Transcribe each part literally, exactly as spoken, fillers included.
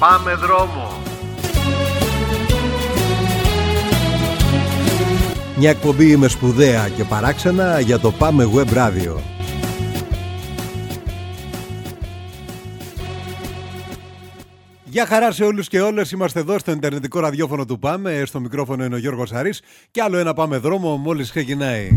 Πάμε δρόμο. Μια εκπομπή με σπουδαία και παράξενα για το Πάμε Web Radio. Γεια χαρά σε όλους και όλες, είμαστε εδώ στο ιντερνετικό ραδιόφωνο του Πάμε. Στο μικρόφωνο είναι ο Γιώργος Αρής και άλλο ένα Πάμε δρόμο μόλις ξεκινάει.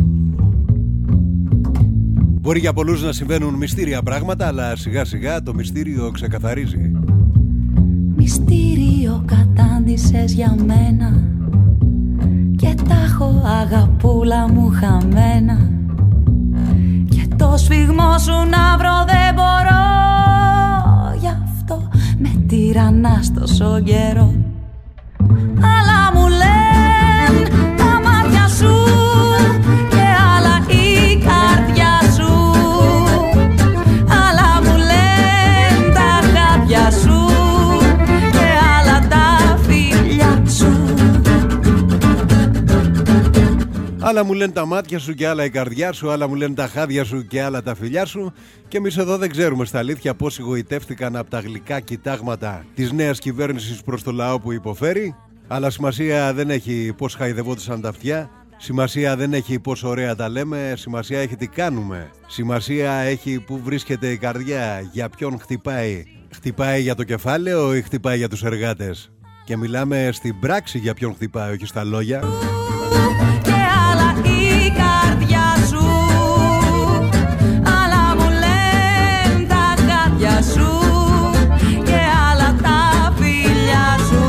Μπορεί για πολλούς να συμβαίνουν μυστήρια πράγματα, αλλά σιγά σιγά το μυστήριο ξεκαθαρίζει. Μυστήριο κατάντησες για μένα και τα έχω αγαπούλα μου χαμένα, και το σφιγμό σου να βρω δεν μπορώ, γι' αυτό με τυραννάς τόσο καιρό. Αλλά μου λένε τα μάτια σου και άλλα η καρδιά σου, άλλα μου λένε τα χάπια σου και άλλα τα φιλιά σου. Άλλα μου λένε τα μάτια σου και άλλα η καρδιά σου, άλλα μου λένε τα χάδια σου και άλλα τα φιλιά σου. Και εμείς εδώ δεν ξέρουμε στα αλήθεια πώς εγωιτεύτηκαν από τα γλυκά κοιτάγματα της νέας κυβέρνησης προς το λαό που υποφέρει. Αλλά σημασία δεν έχει πώς χαϊδευόντουσαν τα αυτιά. Σημασία δεν έχει πώς ωραία τα λέμε. Σημασία έχει τι κάνουμε. Σημασία έχει που βρίσκεται η καρδιά, για ποιον χτυπάει. Χτυπάει για το κεφάλαιο ή χτυπάει για τους εργάτες. Και μιλάμε στην πράξη για ποιον χτυπάει, όχι στα λόγια. Και άλλα η καρδιά σου, άλλα μου λένε τα χάδια σου και άλλα τα φιλιά σου.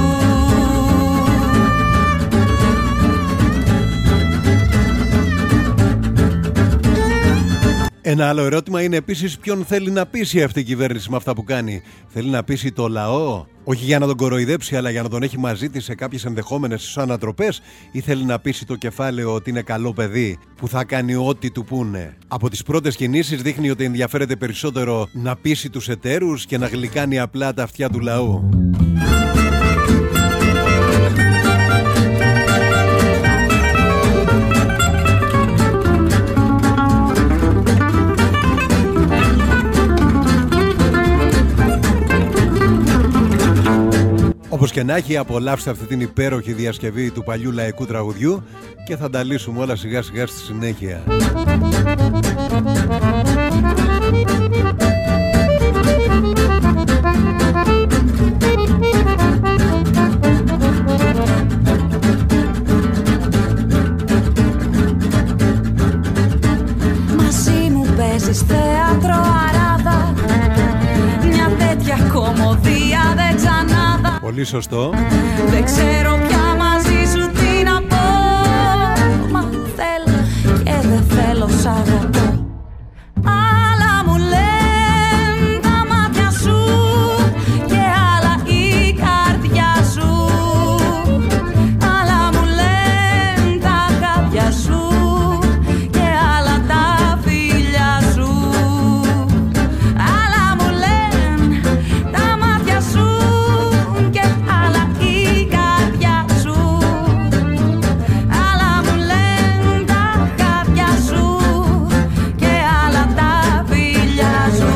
Ένα άλλο ερώτημα είναι επίσης ποιον θέλει να πείσει αυτή η κυβέρνηση με αυτά που κάνει. Θέλει να πείσει το λαό, όχι για να τον κοροϊδέψει, αλλά για να τον έχει μαζί της σε κάποιες ενδεχόμενες ανατροπές, ή θέλει να πείσει το κεφάλαιο ότι είναι καλό παιδί που θα κάνει ό,τι του πούνε. Από τις πρώτες κινήσεις δείχνει ότι ενδιαφέρεται περισσότερο να πείσει τους εταίρους και να γλυκάνει απλά τα αυτιά του λαού. Όπως και να έχει, απολαύστε αυτή την υπέροχη διασκευή του παλιού λαϊκού τραγουδιού και θα τα λύσουμε όλα σιγά σιγά στη συνέχεια. Μαζί μου παίζεις θέατρο αράδα, μια τέτοια κομμωδία δεν ξανάδα. Πολύ σωστό. Δεν ξέρω πια μαζί σου τι να πω, μα θέλω και δεν θέλω σ' αγαπώ. Άλλα μου λένε τα μάτια σου και άλλα η καρδιά σου, άλλα μου λένε τα χάπια σου και άλλα τα φιλιά σου. Άλλα μου λένε τα μάτια σου και άλλα η καρδιά σου, άλλα μου λένε τα χάπια σου και άλλα τα φιλιά σου.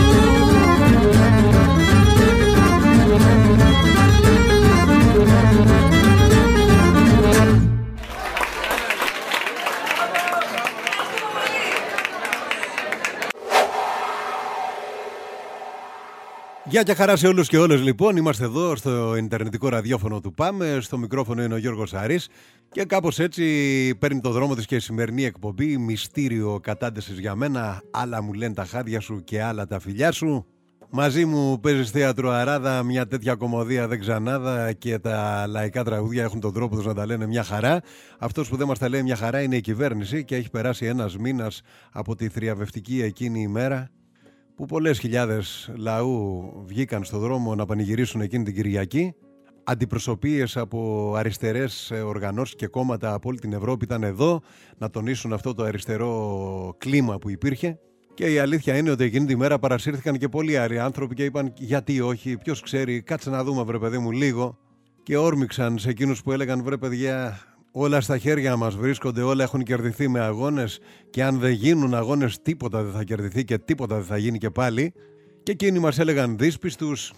Γεια και χαρά σε όλους και όλες λοιπόν. Είμαστε εδώ στο ιντερνετικό ραδιόφωνο του Πάμε. Στο μικρόφωνο είναι ο Γιώργος Αρής. Και κάπως έτσι παίρνει το δρόμο της και η σημερινή εκπομπή. Μυστήριο κατάντησες για μένα. Άλλα μου λένε τα χάδια σου και άλλα τα φιλιά σου. Μαζί μου παίζεις θέατρο αράδα, μια τέτοια κομμωδία δεν ξανάδα, και τα λαϊκά τραγούδια έχουν τον τρόπο τους να τα λένε μια χαρά. Αυτός που δεν μας τα λέει μια χαρά είναι η κυβέρνηση, και έχει περάσει ένας μήνας από τη θριαβευτική εκείνη ημέρα που πολλές χιλιάδες λαού βγήκαν στο δρόμο να πανηγυρίσουν εκείνη την Κυριακή. Αντιπροσωπείες από αριστερές οργανώσεις και κόμματα από όλη την Ευρώπη ήταν εδώ να τονίσουν αυτό το αριστερό κλίμα που υπήρχε. Και η αλήθεια είναι ότι εκείνη τη μέρα παρασύρθηκαν και πολλοί άλλοι άνθρωποι και είπαν γιατί όχι, ποιος ξέρει, κάτσε να δούμε βρε παιδί μου λίγο. Και όρμηξαν σε εκείνους που έλεγαν βρε παιδιά, όλα στα χέρια μας βρίσκονται, όλα έχουν κερδιθεί με αγώνες, και αν δεν γίνουν αγώνες τίποτα δεν θα κερδιθεί και τίποτα δεν θα γίνει και πάλι. Και εκείνοι μας έλεγαν δύσπιστους,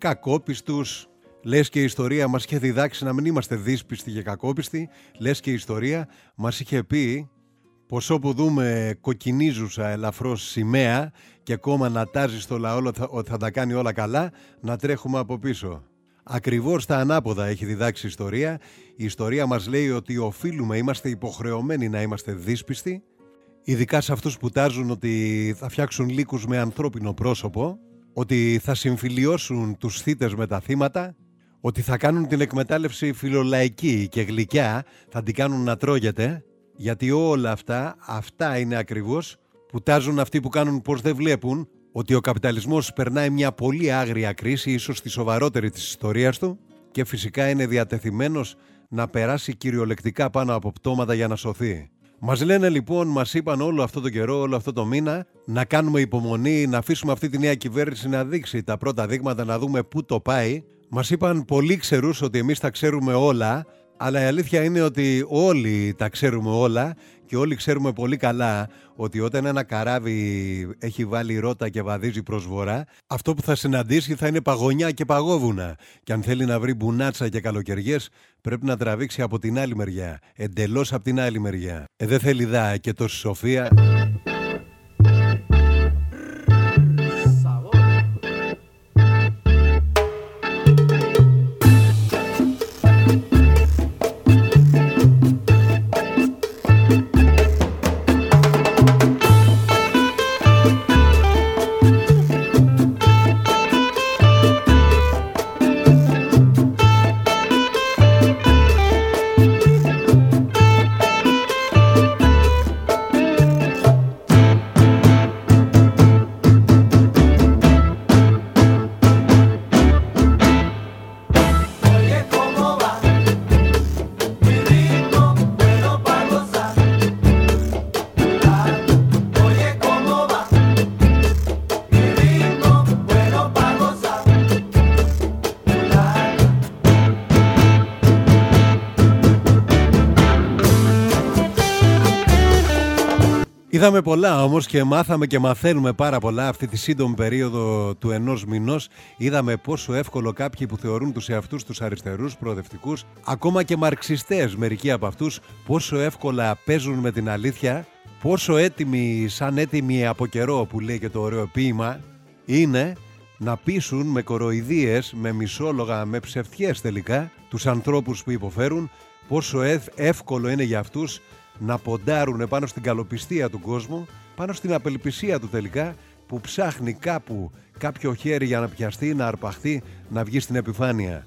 κακόπιστους. Λες και η ιστορία μας είχε διδάξει να μην είμαστε δύσπιστοι και κακόπιστοι. Λες και η ιστορία μας είχε πει πως όπου δούμε κοκκινίζουσα ελαφρώς σημαία και ακόμα να τάζει στο λαό ότι θα τα κάνει όλα καλά, να τρέχουμε από πίσω. Ακριβώς τα ανάποδα έχει διδάξει η ιστορία. Η ιστορία μας λέει ότι οφείλουμε, είμαστε υποχρεωμένοι να είμαστε δύσπιστοι, ειδικά σε αυτούς που τάζουν ότι θα φτιάξουν λύκους με ανθρώπινο πρόσωπο, ότι θα συμφιλιώσουν τους θύτες με τα θύματα, ότι θα κάνουν την εκμετάλλευση φιλολαϊκή και γλυκιά, θα την κάνουν να τρώγεται, γιατί όλα αυτά, αυτά είναι ακριβώς που τάζουν αυτοί που κάνουν πως δεν βλέπουν ότι ο καπιταλισμός περνάει μια πολύ άγρια κρίση, ίσως τη σοβαρότερη της ιστορίας του, και φυσικά είναι διατεθειμένος να περάσει κυριολεκτικά πάνω από πτώματα για να σωθεί. Μας λένε λοιπόν, μας είπαν όλο αυτό το καιρό, όλο αυτό το μήνα, να κάνουμε υπομονή, να αφήσουμε αυτή τη νέα κυβέρνηση να δείξει τα πρώτα δείγματα, να δούμε πού το πάει. Μας είπαν πολύ ξερούς ότι εμείς τα ξέρουμε όλα, αλλά η αλήθεια είναι ότι όλοι τα ξέρουμε όλα και όλοι ξέρουμε πολύ καλά ότι όταν ένα καράβι έχει βάλει ρότα και βαδίζει προς βορρά, αυτό που θα συναντήσει θα είναι παγωνιά και παγόβουνα. Και αν θέλει να βρει μπουνάτσα και καλοκαιριές, πρέπει να τραβήξει από την άλλη μεριά, εντελώς από την άλλη μεριά. Ε, δεν θέλει δά και τόση σοφία. Είδαμε πολλά όμως και μάθαμε και μαθαίνουμε πάρα πολλά αυτή τη σύντομη περίοδο του ενός μηνός. Είδαμε πόσο εύκολο κάποιοι που θεωρούν τους εαυτούς τους αριστερούς, προοδευτικούς, ακόμα και μαρξιστές μερικοί από αυτούς, πόσο εύκολα παίζουν με την αλήθεια, πόσο έτοιμοι, σαν έτοιμοι από καιρό που λέει και το ωραίο ποίημα, είναι να πείσουν με κοροϊδίες, με μισόλογα, με ψευτιές τελικά, τους ανθρώπους που υποφέρουν, πόσο εύκολο είναι για αυτούς να ποντάρουν πάνω στην καλοπιστία του κόσμου, πάνω στην απελπισία του τελικά, που ψάχνει κάπου κάποιο χέρι για να πιαστεί, να αρπαχθεί, να βγει στην επιφάνεια.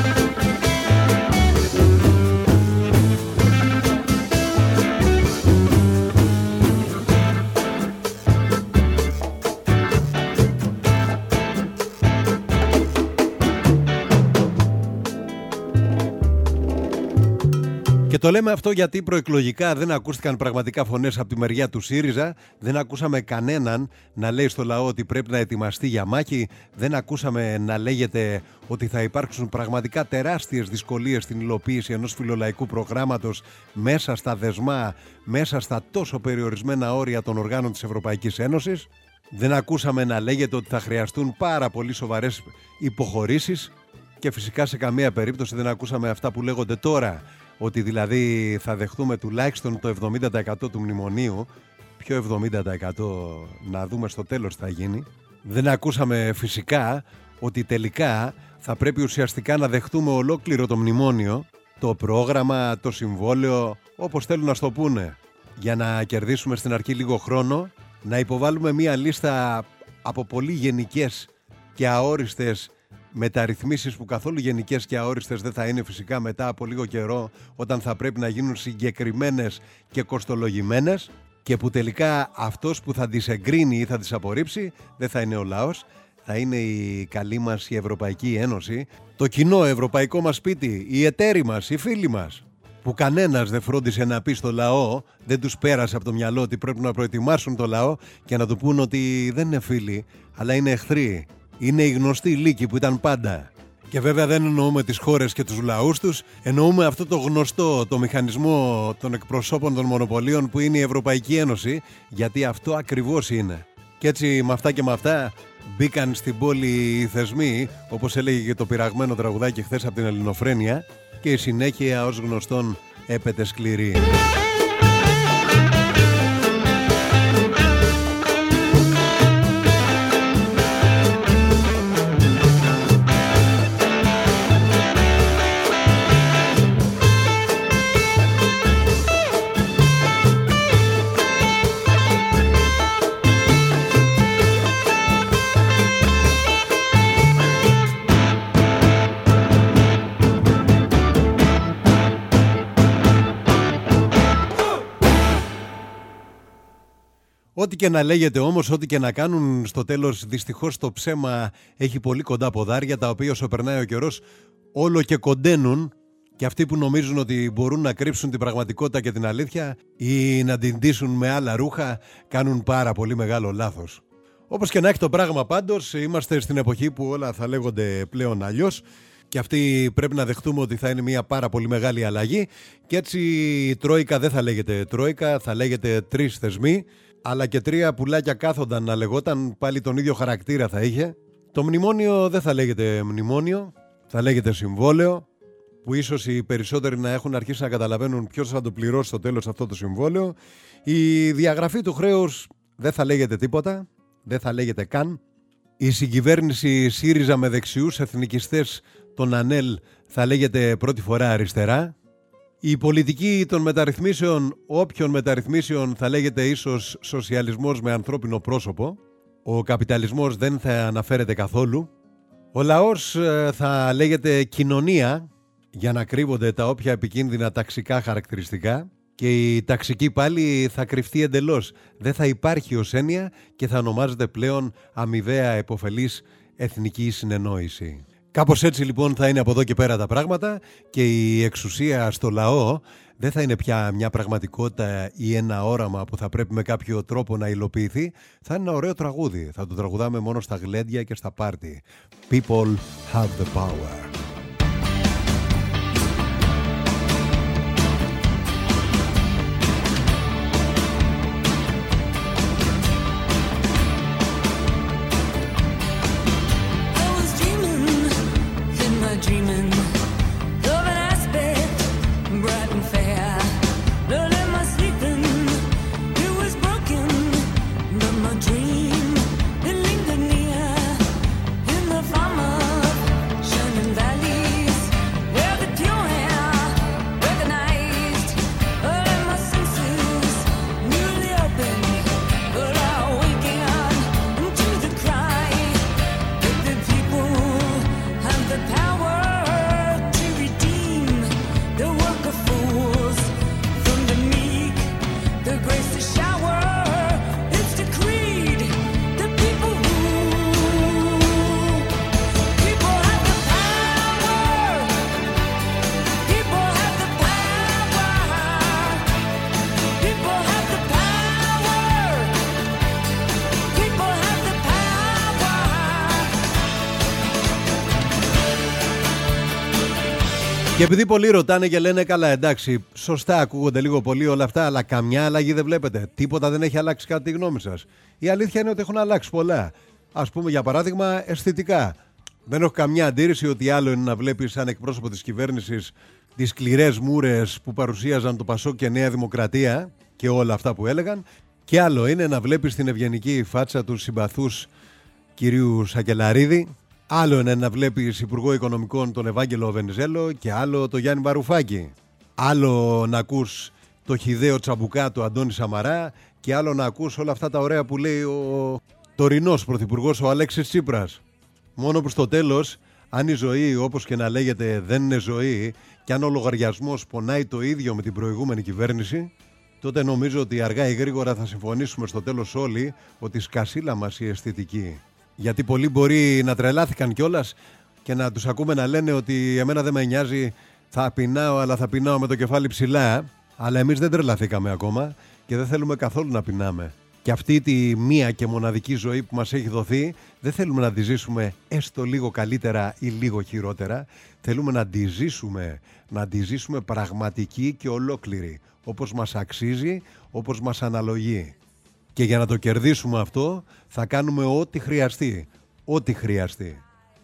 Και το λέμε αυτό γιατί προεκλογικά δεν ακούστηκαν πραγματικά φωνές από τη μεριά του ΣΥΡΙΖΑ, δεν ακούσαμε κανέναν να λέει στο λαό ότι πρέπει να ετοιμαστεί για μάχη, δεν ακούσαμε να λέγεται ότι θα υπάρξουν πραγματικά τεράστιες δυσκολίες στην υλοποίηση ενός φιλολαϊκού προγράμματος μέσα στα δεσμά, μέσα στα τόσο περιορισμένα όρια των οργάνων της Ευρωπαϊκής Ένωσης. Δεν ακούσαμε να λέγεται ότι θα χρειαστούν πάρα πολύ σοβαρές υποχωρήσεις και φυσικά σε καμία περίπτωση δεν ακούσαμε αυτά που λέγονται τώρα, ότι δηλαδή θα δεχτούμε τουλάχιστον το εβδομήντα τοις εκατό του μνημονίου. Ποιο εβδομήντα τοις εκατό, να δούμε στο τέλος τι θα γίνει. Δεν ακούσαμε φυσικά ότι τελικά θα πρέπει ουσιαστικά να δεχτούμε ολόκληρο το μνημόνιο, το πρόγραμμα, το συμβόλαιο, όπως θέλουν να στο πούνε, για να κερδίσουμε στην αρχή λίγο χρόνο, να υποβάλουμε μία λίστα από πολύ γενικές και αόριστες μεταρρυθμίσεις που καθόλου γενικές και αόριστες δεν θα είναι φυσικά μετά από λίγο καιρό, όταν θα πρέπει να γίνουν συγκεκριμένες και κοστολογημένες, και που τελικά αυτός που θα τις εγκρίνει ή θα τις απορρίψει δεν θα είναι ο λαός, θα είναι η καλή μας η Ευρωπαϊκή Ένωση, το κοινό ευρωπαϊκό μας σπίτι, οι εταίροι μας, οι φίλοι μας, που κανένας δεν φρόντισε να πει στο λαό, δεν τους πέρασε από το μυαλό ότι πρέπει να προετοιμάσουν το λαό και να του πούν ότι δεν είναι φίλοι, αλλά είναι εχθροί. Είναι οι γνωστοί λύκοι που ήταν πάντα. Και βέβαια δεν εννοούμε τις χώρες και τους λαούς τους, εννοούμε αυτό το γνωστό, το μηχανισμό των εκπροσώπων των μονοπωλίων που είναι η Ευρωπαϊκή Ένωση, γιατί αυτό ακριβώς είναι. Και έτσι με αυτά και με αυτά μπήκαν στην πόλη οι θεσμοί, όπως έλεγε και το πειραγμένο τραγουδάκι χθες από την Ελληνοφρένεια, και η συνέχεια ως γνωστόν έπεται σκληρή. Ό,τι και να λέγεται όμως, ό,τι και να κάνουν, στο τέλος δυστυχώς το ψέμα έχει πολύ κοντά ποδάρια, τα οποία όσο περνάει ο καιρός όλο και κοντένουν, και αυτοί που νομίζουν ότι μπορούν να κρύψουν την πραγματικότητα και την αλήθεια ή να την ντύσουν με άλλα ρούχα κάνουν πάρα πολύ μεγάλο λάθος. Όπως και να έχει το πράγμα πάντως, είμαστε στην εποχή που όλα θα λέγονται πλέον αλλιώς, και αυτή πρέπει να δεχτούμε ότι θα είναι μια πάρα πολύ μεγάλη αλλαγή, και έτσι η Τρόικα δεν θα λέγεται Τρόικα, θα λέγεται τρεις θεσμοί, αλλά και τρία πουλάκια κάθονταν να λεγόταν, πάλι τον ίδιο χαρακτήρα θα είχε. Το μνημόνιο δεν θα λέγεται μνημόνιο, θα λέγεται συμβόλαιο, που ίσως οι περισσότεροι να έχουν αρχίσει να καταλαβαίνουν ποιος θα το πληρώσει στο τέλος αυτό το συμβόλαιο. Η διαγραφή του χρέους δεν θα λέγεται τίποτα, δεν θα λέγεται καν. Η συγκυβέρνηση ΣΥΡΙΖΑ με δεξιούς εθνικιστές, τον ΑΝΕΛ, θα λέγεται πρώτη φορά αριστερά. Η πολιτική των μεταρρυθμίσεων, όποιων μεταρρυθμίσεων, θα λέγεται ίσως σοσιαλισμός με ανθρώπινο πρόσωπο. Ο καπιταλισμός δεν θα αναφέρεται καθόλου. Ο λαός θα λέγεται κοινωνία, για να κρύβονται τα όποια επικίνδυνα ταξικά χαρακτηριστικά, και η ταξική πάλι θα κρυφτεί εντελώς. Δεν θα υπάρχει ως έννοια και θα ονομάζεται πλέον αμοιβαία επωφελής εθνική συνεννόηση. Κάπως έτσι λοιπόν θα είναι από εδώ και πέρα τα πράγματα, και η εξουσία στο λαό δεν θα είναι πια μια πραγματικότητα ή ένα όραμα που θα πρέπει με κάποιο τρόπο να υλοποιηθεί. Θα είναι ένα ωραίο τραγούδι, θα το τραγουδάμε μόνο στα γλέντια και στα πάρτι. People have the power. Και επειδή πολλοί ρωτάνε και λένε καλά, εντάξει, σωστά ακούγονται λίγο πολύ όλα αυτά, αλλά καμιά αλλαγή δεν βλέπετε. Τίποτα δεν έχει αλλάξει κατά τη γνώμη σας? Η αλήθεια είναι ότι έχουν αλλάξει πολλά. Ας πούμε για παράδειγμα αισθητικά. Δεν έχω καμιά αντίρρηση ότι άλλο είναι να βλέπεις σαν εκπρόσωπο της κυβέρνησης τις σκληρές μούρες που παρουσίαζαν το Πασόκ και Νέα Δημοκρατία και όλα αυτά που έλεγαν, και άλλο είναι να βλέπεις την ευγενική φάτσα του συμπαθούς κυρίου Σακελαρίδη. Άλλο είναι να βλέπεις Υπουργό Οικονομικών τον Ευάγγελο Βενιζέλο και άλλο το Γιάννη Βαρουφάκη. Άλλο να ακούς το χυδαίο τσαμπουκά του Αντώνη Σαμαρά και άλλο να ακούς όλα αυτά τα ωραία που λέει ο τωρινός πρωθυπουργός ο Αλέξης Τσίπρας. Μόνο που στο τέλος, αν η ζωή όπως και να λέγεται δεν είναι ζωή και αν ο λογαριασμός πονάει το ίδιο με την προηγούμενη κυβέρνηση, τότε νομίζω ότι αργά ή γρήγορα θα συμφωνήσουμε στο τέλος όλοι ότι σκασίλα μας η αισθητική. Γιατί πολλοί μπορεί να τρελάθηκαν κιόλας και να τους ακούμε να λένε ότι εμένα δεν με νοιάζει, θα πεινάω, αλλά θα πεινάω με το κεφάλι ψηλά. Αλλά εμείς δεν τρελαθήκαμε ακόμα και δεν θέλουμε καθόλου να πεινάμε. Και αυτή τη μία και μοναδική ζωή που μας έχει δοθεί δεν θέλουμε να τη ζήσουμε έστω λίγο καλύτερα ή λίγο χειρότερα. Θέλουμε να τη ζήσουμε, να τη ζήσουμε πραγματική και ολόκληρη, όπως μας αξίζει, όπως μας αναλογεί. Και για να το κερδίσουμε αυτό θα κάνουμε ό,τι χρειαστεί. Ό,τι χρειαστεί.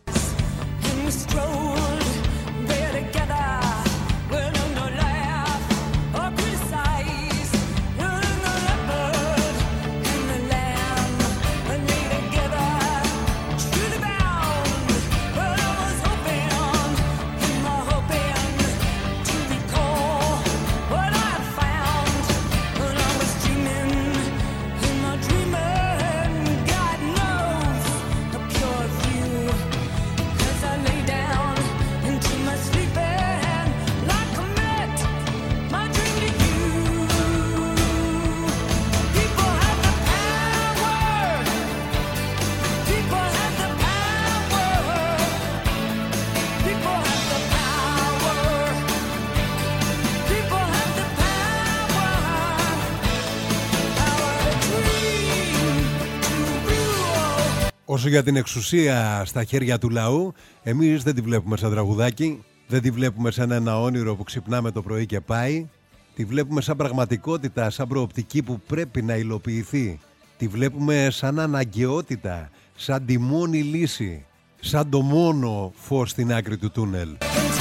Όσο για την εξουσία στα χέρια του λαού, εμείς δεν τη βλέπουμε σαν τραγουδάκι, δεν τη βλέπουμε σαν ένα όνειρο που ξυπνάμε το πρωί και πάει. Τη βλέπουμε σαν πραγματικότητα, σαν προοπτική που πρέπει να υλοποιηθεί. Τη βλέπουμε σαν αναγκαιότητα, σαν τη μόνη λύση, σαν το μόνο φως στην άκρη του τούνελ.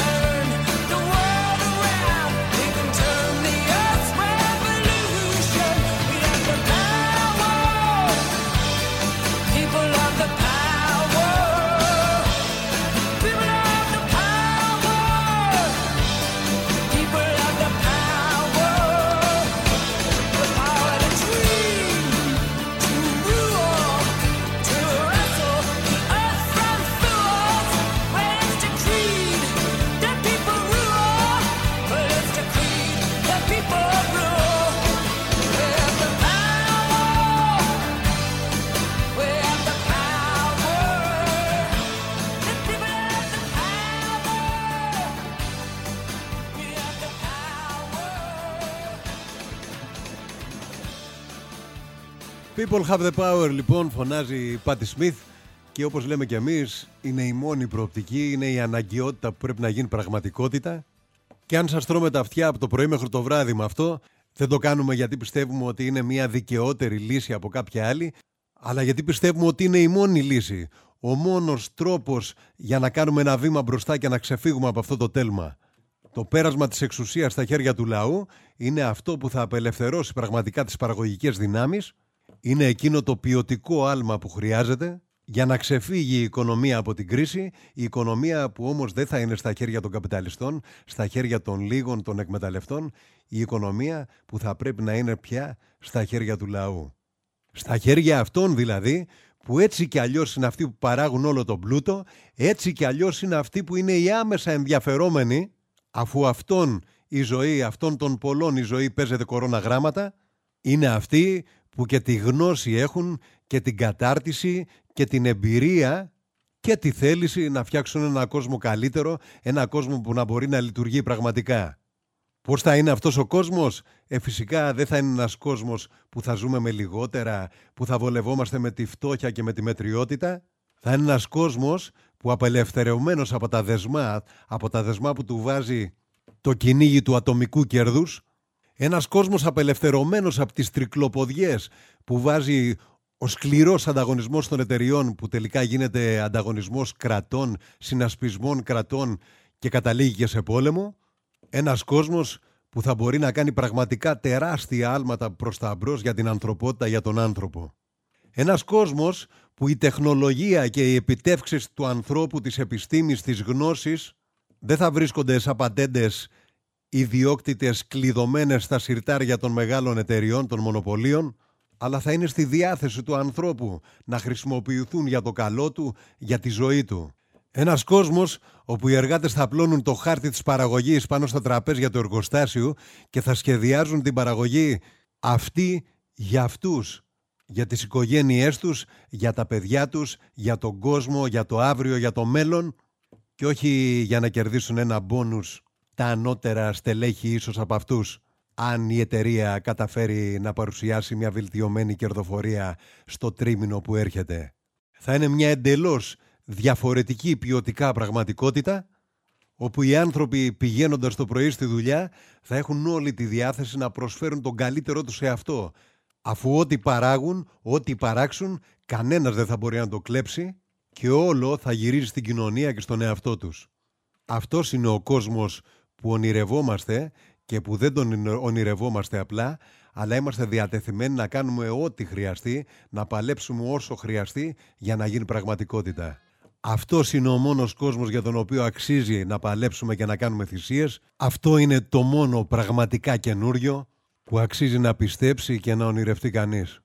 People have the power, λοιπόν, φωνάζει η Πάτι Σμιθ, και όπως λέμε κι εμείς, είναι η μόνη προοπτική, είναι η αναγκαιότητα που πρέπει να γίνει πραγματικότητα. Και αν σας τρώμε τα αυτιά από το πρωί μέχρι το βράδυ με αυτό, δεν το κάνουμε γιατί πιστεύουμε ότι είναι μια δικαιότερη λύση από κάποια άλλη, αλλά γιατί πιστεύουμε ότι είναι η μόνη λύση, ο μόνος τρόπος για να κάνουμε ένα βήμα μπροστά και να ξεφύγουμε από αυτό το τέλμα. Το πέρασμα της εξουσίας στα χέρια του λαού είναι αυτό που θα απελευθερώσει πραγματικά τις παραγωγικές δυνάμεις. Είναι εκείνο το ποιοτικό άλμα που χρειάζεται για να ξεφύγει η οικονομία από την κρίση, η οικονομία που όμως δεν θα είναι στα χέρια των καπιταλιστών, στα χέρια των λίγων των εκμεταλλευτών, η οικονομία που θα πρέπει να είναι πια στα χέρια του λαού. Στα χέρια αυτών δηλαδή που έτσι κι αλλιώς είναι αυτοί που παράγουν όλο τον πλούτο, έτσι κι αλλιώς είναι αυτοί που είναι οι άμεσα ενδιαφερόμενοι, αφού αυτόν η ζωή, αυτών των πολλών η ζωή παίζεται κορώνα γράμματα, είναι αυτοί που και τη γνώση έχουν και την κατάρτιση και την εμπειρία και τη θέληση να φτιάξουν ένα κόσμο καλύτερο, ένα κόσμο που να μπορεί να λειτουργεί πραγματικά. Πώς θα είναι αυτός ο κόσμος? Ε, φυσικά δεν θα είναι ένας κόσμος που θα ζούμε με λιγότερα, που θα βολευόμαστε με τη φτώχεια και με τη μετριότητα. Θα είναι ένας κόσμος που απελευθερωμένος από τα δεσμά, από τα δεσμά που του βάζει το κυνήγι του ατομικού κέρδους, ένας κόσμος απελευθερωμένος από τις τρικλοποδιές που βάζει ο σκληρός ανταγωνισμός των εταιριών, που τελικά γίνεται ανταγωνισμός κρατών, συνασπισμών κρατών και καταλήγει και σε πόλεμο. Ένας κόσμος που θα μπορεί να κάνει πραγματικά τεράστια άλματα προς τα μπρος για την ανθρωπότητα, για τον άνθρωπο. Ένας κόσμος που η τεχνολογία και οι επιτεύξεις του ανθρώπου, της επιστήμης, της γνώσης δεν θα βρίσκονται σαν πατέντες ιδιόκτητες κλειδωμένες στα συρτάρια των μεγάλων εταιριών, των μονοπωλίων, αλλά θα είναι στη διάθεση του ανθρώπου να χρησιμοποιηθούν για το καλό του, για τη ζωή του. Ένας κόσμος όπου οι εργάτες θα απλώνουν το χάρτη της παραγωγής πάνω στα τραπέζια του εργοστάσιου και θα σχεδιάζουν την παραγωγή αυτή για αυτούς, για τις οικογένειές τους, για τα παιδιά τους, για τον κόσμο, για το αύριο, για το μέλλον, και όχι για να κερδίσουν ένα μπόνους τα ανώτερα στελέχη ίσως από αυτούς, αν η εταιρεία καταφέρει να παρουσιάσει μια βελτιωμένη κερδοφορία στο τρίμηνο που έρχεται. Θα είναι μια εντελώς διαφορετική ποιοτικά πραγματικότητα, όπου οι άνθρωποι πηγαίνοντας το πρωί στη δουλειά θα έχουν όλη τη διάθεση να προσφέρουν τον καλύτερό τους σε αυτό, Αφού ό,τι παράγουν, ό,τι παράξουν, κανένας δεν θα μπορεί να το κλέψει και όλο θα γυρίζει στην κοινωνία και στον εαυτό τους. Αυτός είναι ο κόσμος που ονειρευόμαστε και που δεν τον ονειρευόμαστε απλά, αλλά είμαστε διατεθειμένοι να κάνουμε ό,τι χρειαστεί, να παλέψουμε όσο χρειαστεί για να γίνει πραγματικότητα. Αυτός είναι ο μόνος κόσμος για τον οποίο αξίζει να παλέψουμε και να κάνουμε θυσίες. Αυτό είναι το μόνο πραγματικά καινούριο που αξίζει να πιστέψει και να ονειρευτεί κανείς.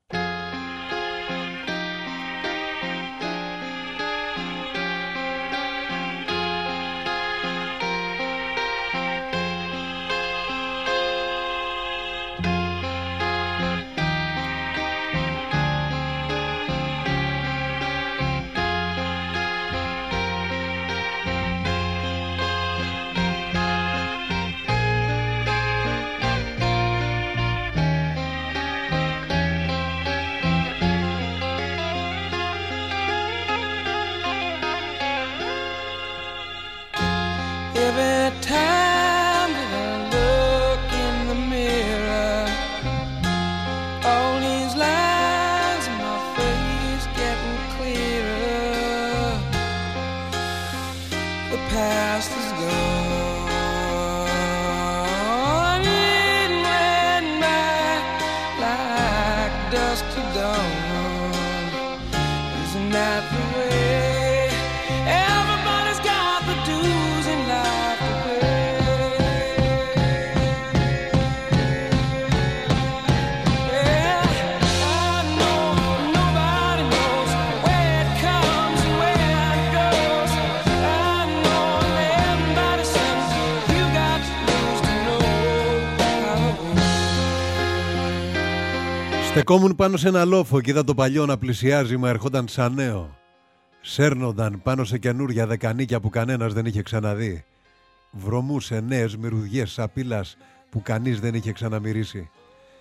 Στεκόμουν πάνω σε ένα λόφο και είδα το παλιό να πλησιάζει, μα ερχόταν σαν νέο. Σέρνονταν πάνω σε καινούρια δεκανίκια που κανένας δεν είχε ξαναδεί. Βρωμούσε νέες μυρουδιές σαπίλας που κανείς δεν είχε ξαναμυρίσει.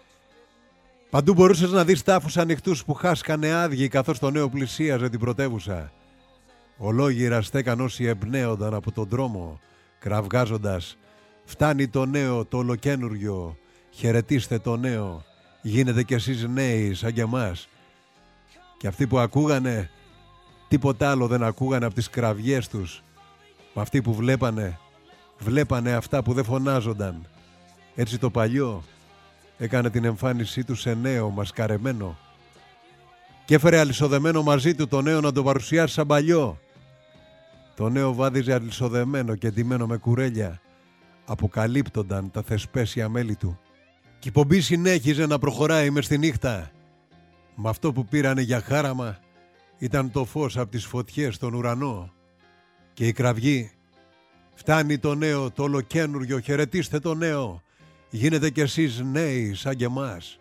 Παντού μπορούσες να δεις τάφους ανοιχτούς που χάσκανε άδειοι καθώς το νέο πλησίαζε την πρωτεύουσα. Ολόγυρα στέκαν όσοι εμπνέονταν από τον δρόμο, κραυγάζοντας «Φτάνει το νέο, το ολοκένουργιο, χαιρετίστε το νέο». Γίνετε κι εσείς νέοι σαν και εμάς. Και αυτοί που ακούγανε, τίποτα άλλο δεν ακούγανε από τις κραυγές τους. Μα αυτοί που βλέπανε, βλέπανε αυτά που δεν φωνάζονταν. Έτσι το παλιό έκανε την εμφάνισή του σε νέο μασκαρεμένο και έφερε αλυσοδεμένο μαζί του το νέο να το παρουσιάσει σαν παλιό. Το νέο βάδιζε αλυσοδεμένο και ντυμένο με κουρέλια. Αποκαλύπτονταν τα θεσπέσια μέλη του. Και η πομπή συνέχιζε να προχωράει μες στη νύχτα. Μα αυτό που πήρανε για χάραμα ήταν το φως από τις φωτιές στον ουρανό. Και η κραυγή «Φτάνει το νέο, το ολοκένουργιο, χαιρετίστε το νέο. Γίνετε κι εσείς νέοι σαν και εμάς».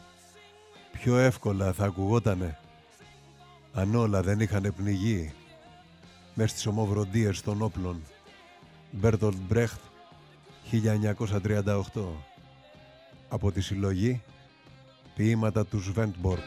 Πιο εύκολα θα ακουγότανε αν όλα δεν είχαν πνιγεί μες στις ομοβροντίες των όπλων. Μπέρτολτ Μπρέχτ, χίλια εννιακόσια τριάντα οκτώ. Από τη συλλογή ποίηματα του Σβέντμπορκ.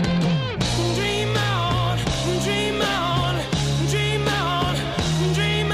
Dream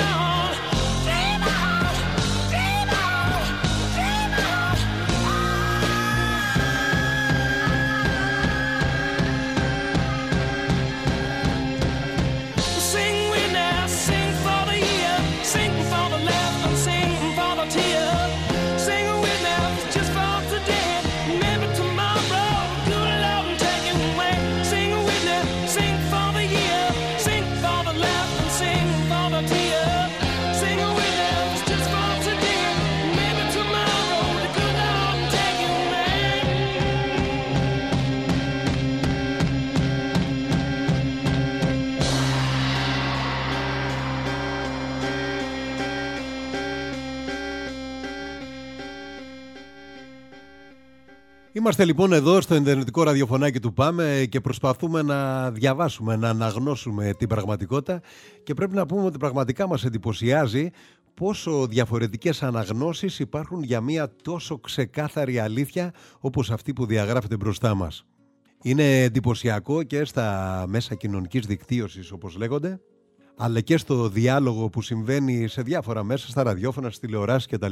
Είμαστε λοιπόν εδώ στο ιντερνετικό ραδιοφωνάκι του Πάμε και προσπαθούμε να διαβάσουμε, να αναγνώσουμε την πραγματικότητα και πρέπει να πούμε ότι πραγματικά μας εντυπωσιάζει πόσο διαφορετικές αναγνώσεις υπάρχουν για μια τόσο ξεκάθαρη αλήθεια όπως αυτή που διαγράφεται μπροστά μας. Είναι εντυπωσιακό και στα μέσα κοινωνικής δικτύωσης όπως λέγονται, αλλά και στο διάλογο που συμβαίνει σε διάφορα μέσα, στα ραδιόφωνα, στις τηλεοράσεις κτλ.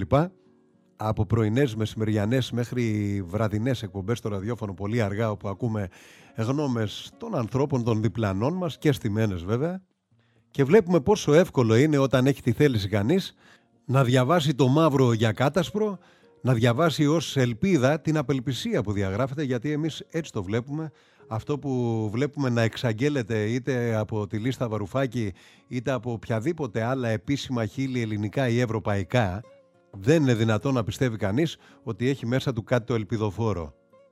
Από πρωινές, μεσημεριανές μέχρι βραδινές εκπομπές στο ραδιόφωνο πολύ αργά, όπου ακούμε γνώμες των ανθρώπων, των διπλανών μας και στημένες βέβαια, και βλέπουμε πόσο εύκολο είναι όταν έχει τη θέληση κανείς να διαβάσει το μαύρο για κάτασπρο, να διαβάσει ως ελπίδα την απελπισία που διαγράφεται, γιατί εμείς έτσι το βλέπουμε. Αυτό που βλέπουμε να εξαγγέλλεται είτε από τη λίστα Βαρουφάκη είτε από οποιαδήποτε άλλα επίσημα χείλη ελληνικά ή ευρωπαϊκά, δεν είναι δυνατόν να πιστεύει κανείς ότι έχει μέσα του κάτι το ελπιδοφόρο.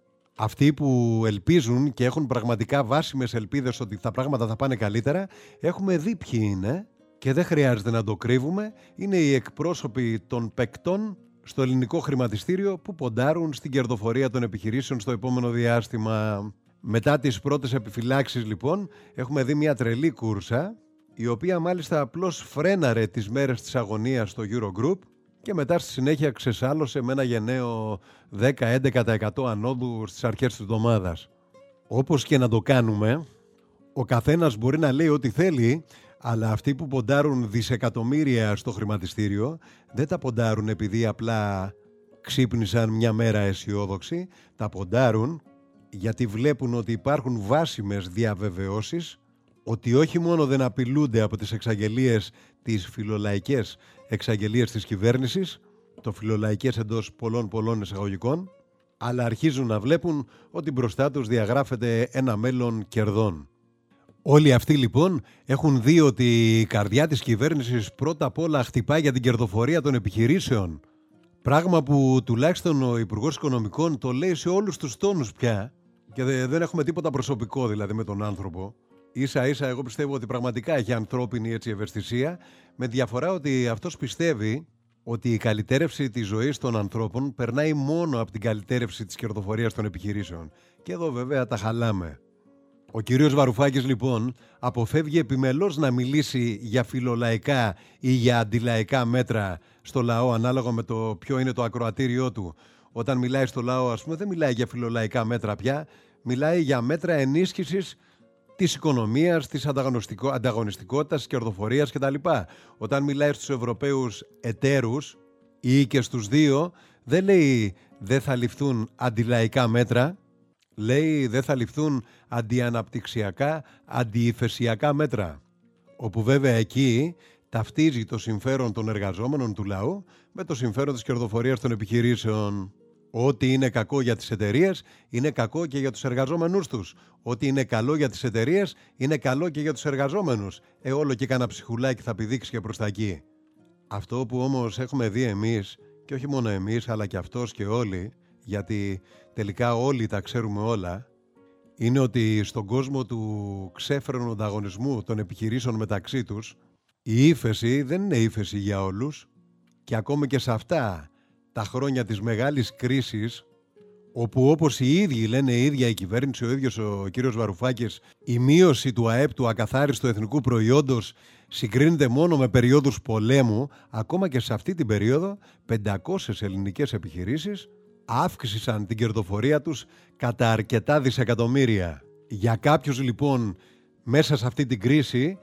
Αυτοί που ελπίζουν και έχουν πραγματικά βάσιμες ελπίδες ότι τα πράγματα θα πάνε καλύτερα, έχουμε δει ποιοι είναι και δεν χρειάζεται να το κρύβουμε. Είναι οι εκπρόσωποι των παικτών στο ελληνικό χρηματιστήριο που ποντάρουν στην κερδοφορία των επιχειρήσεων στο επόμενο διάστημα. Μετά τις πρώτες επιφυλάξεις λοιπόν έχουμε δει μια τρελή κούρσα, η οποία μάλιστα απλώς φρέναρε τις μέρες της αγωνίας στο Eurogroup και μετά στη συνέχεια ξεσάλωσε με ένα γενναίο δέκα με έντεκα τοις εκατό ανόδου στις αρχές της εβδομάδας. Όπως και να το κάνουμε, ο καθένας μπορεί να λέει ό,τι θέλει, αλλά αυτοί που ποντάρουν δισεκατομμύρια στο χρηματιστήριο δεν τα ποντάρουν επειδή απλά ξύπνησαν μια μέρα αισιόδοξοι, τα ποντάρουν γιατί βλέπουν ότι υπάρχουν βάσιμες διαβεβαιώσεις ότι όχι μόνο δεν απειλούνται από τις εξαγγελίες, τις φιλολαϊκές εξαγγελίες της κυβέρνησης, το φιλολαϊκές εντός πολλών πολλών εισαγωγικών, αλλά αρχίζουν να βλέπουν ότι μπροστά τους διαγράφεται ένα μέλλον κερδών. Όλοι αυτοί λοιπόν έχουν δει ότι η καρδιά της κυβέρνησης πρώτα απ' όλα χτυπάει για την κερδοφορία των επιχειρήσεων. Πράγμα που τουλάχιστον ο Υπουργός Οικονομικών το λέει σε όλους τους τόνους πια και δεν έχουμε τίποτα προσωπικό δηλαδή με τον άνθρωπο. Ίσα ίσα εγώ πιστεύω ότι πραγματικά έχει ανθρώπινη έτσι ευαισθησία, με διαφορά ότι αυτός πιστεύει ότι η καλυτέρευση της ζωής των ανθρώπων περνάει μόνο από την καλυτέρευση της κερδοφορίας των επιχειρήσεων. Και εδώ βέβαια τα χαλάμε. Ο κύριος Βαρουφάκης λοιπόν αποφεύγει επιμελώς να μιλήσει για φιλολαϊκά ή για αντιλαϊκά μέτρα στο λαό ανάλογα με το ποιο είναι το ακροατήριό του. Όταν μιλάει στο λαό, ας πούμε, δεν μιλάει για φιλολαϊκά μέτρα πια, μιλάει για μέτρα ενίσχυσης της οικονομίας, της ανταγωνιστικότητας, της κερδοφορίας κτλ. Όταν μιλάει στους Ευρωπαίους εταίρους ή και στους δύο, δεν λέει δεν θα ληφθούν αντιλαϊκά μέτρα, λέει δεν θα ληφθούν αντιαναπτυξιακά, αντιυφεσιακά μέτρα. Όπου βέβαια εκεί ταυτίζει το συμφέρον των εργαζόμενων του λαού με το συμφέρον της κερδοφορίας των επιχειρήσεων. Ό,τι είναι κακό για τις εταιρείες είναι κακό και για τους εργαζόμενους τους. Ό,τι είναι καλό για τις εταιρείες είναι καλό και για τους εργαζόμενους. Ε, όλο και κανένα ψυχουλάκι θα πηδήξει και προς τα εκεί. Αυτό που όμως έχουμε δει εμείς, και όχι μόνο εμείς αλλά και αυτός και όλοι, γιατί τελικά όλοι τα ξέρουμε όλα, είναι ότι στον κόσμο του ξέφρενου ανταγωνισμού των επιχειρήσεων μεταξύ τους, η ύφεση δεν είναι ύφεση για όλους και ακόμη και σε αυτά τα χρόνια της μεγάλης κρίσης, όπου όπως οι ίδιοι λένε η ίδια η κυβέρνηση, ο ίδιος ο κύριος Βαρουφάκης, η μείωση του ΑΕΠ του ακαθάριστου εθνικού προϊόντος συγκρίνεται μόνο με περιόδους πολέμου, ακόμα και σε αυτή την περίοδο πεντακόσιες ελληνικές επιχειρήσεις αύξησαν την κερδοφορία τους κατά αρκετά δισεκατομμύρια. Για κάποιους λοιπόν μέσα σε αυτή την κρίση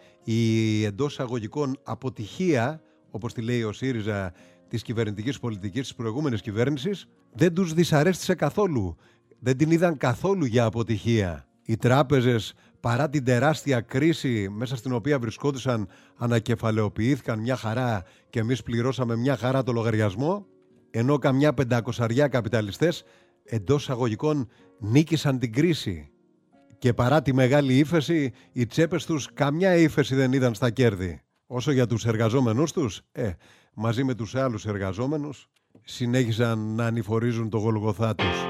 η εντός εισαγωγικών αποτυχία, όπως τη λέει ο ΣΥΡΙΖΑ, της κυβερνητικής πολιτικής της προηγούμενης κυβέρνησης, δεν τους δυσαρέστησε καθόλου. Δεν την είδαν καθόλου για αποτυχία. Οι τράπεζες, παρά την τεράστια κρίση μέσα στην οποία βρισκόντουσαν, ανακεφαλαιοποιήθηκαν μια χαρά και εμείς πληρώσαμε μια χαρά το λογαριασμό, ενώ καμιά πεντακοσαριά καπιταλιστές εντός εισαγωγικών νίκησαν την κρίση. Και παρά τη μεγάλη ύφεση, οι τσέπες τους καμιά ύφεση δεν είδαν στα κέρδη. Όσο για τους εργαζόμενους τους, ε, μαζί με τους άλλους εργαζόμενους, συνέχισαν να ανηφορίζουν το Γολγοθά τους.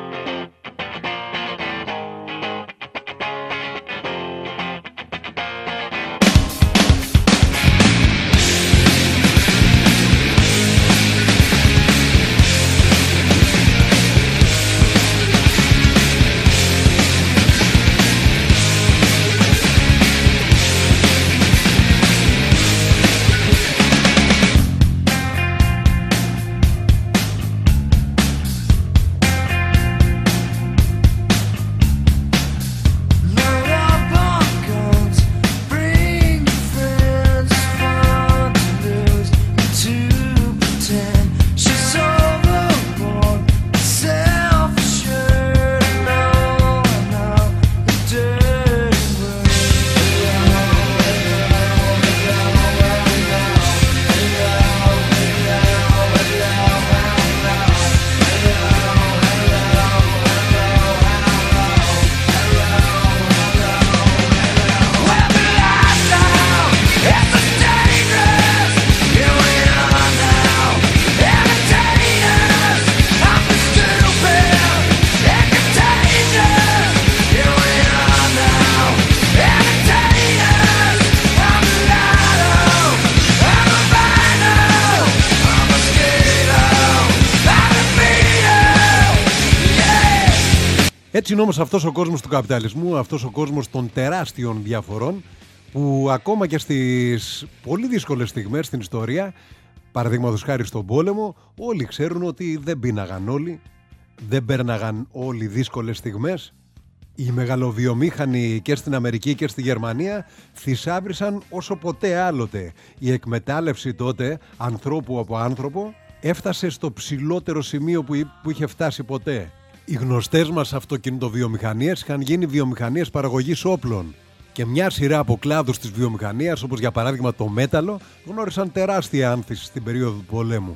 Έτσι είναι όμως αυτός ο κόσμος του καπιταλισμού, αυτός ο κόσμος των τεράστιων διαφορών, που ακόμα και στις πολύ δύσκολες στιγμές στην ιστορία, παραδείγματος χάρη στον πόλεμο, όλοι ξέρουν ότι δεν πίναγαν όλοι, δεν πέρναγαν όλοι δύσκολες στιγμές. Οι μεγαλοβιομήχανοι και στην Αμερική και στη Γερμανία θησάβρισαν όσο ποτέ άλλοτε. Η εκμετάλλευση τότε ανθρώπου από άνθρωπο έφτασε στο ψηλότερο σημείο που, που είχε φτάσει ποτέ. Οι γνωστές μας αυτοκινητοβιομηχανίες είχαν γίνει βιομηχανίες παραγωγής όπλων και μια σειρά από κλάδους της βιομηχανίας, όπως για παράδειγμα το μέταλλο, γνώρισαν τεράστια άνθηση στην περίοδο του πολέμου.